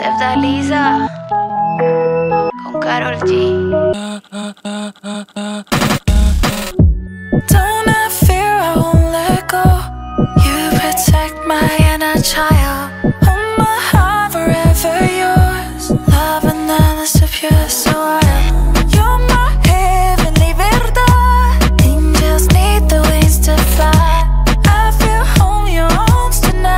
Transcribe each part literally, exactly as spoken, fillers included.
Septa Lisa con Karol G. Don't have fear, I won't let go. You protect my inner child. Hold my heart forever yours. Love and honest of yours, so I am. You're my heavenly verdad. Angels need the wings to fly. I feel home, your arms tonight.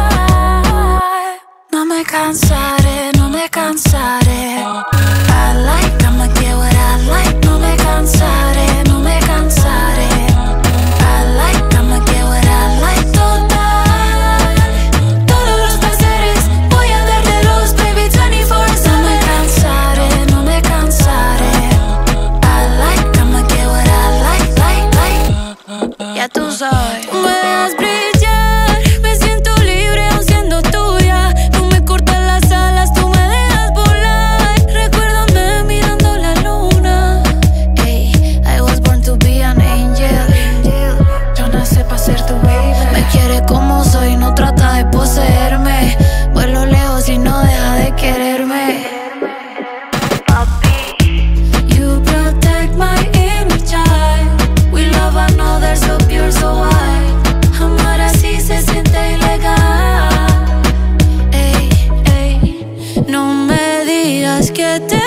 No me cansaré, no me cansaré. I like, I'ma get what I like. No me cansaré, no me cansaré. I like, I'ma get what I like. Total, todos los placeres voy a dártelos, baby, veinticuatro siete. No me cansaré, no me cansaré. I like, I'ma get what I like, like, like. Ya tú sabes. Tú me dejas brillar, me siento libre aún siendo tuya. Tú me cortas las alas, tú me dejas volar. Recuérdame mirando la luna. Hey, I was born to be an angel. Yo nací pa' ser tu baby. Me quiere como soy, no trata de poseerme. Vuelo lejos y no deja de quererme. You protect my inner child. We love another so pure, so wide. Amar así se siente ilegal. Ey, Ey, no me digas que te